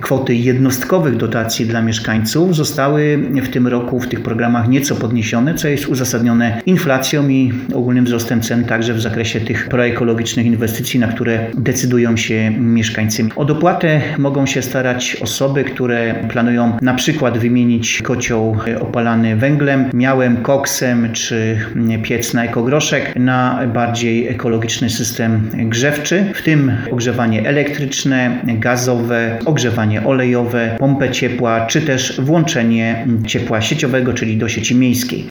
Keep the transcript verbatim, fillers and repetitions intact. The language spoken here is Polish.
kwoty jednostkowych dotacji dla mieszkańców zostały w tym roku w tych programach nieco podniesione, co jest uzasadnione inflacją i ogólnym wzrostem cen także w zakresie tych proekologicznych inwestycji, na które decydują się mieszkańcy. O dopłatę mogą się starać osoby, które planują na przykład wymienić kocioł opalany węglem, miałem, koksem czy piec na ekogroszek na bardziej ekologiczny system grzewczy, w tym ogrzewanie elektryczne, gazowe, ogrzewanie olejowe, pompę ciepła czy też włączenie ciepła sieciowego, czyli do sieci miejskiej.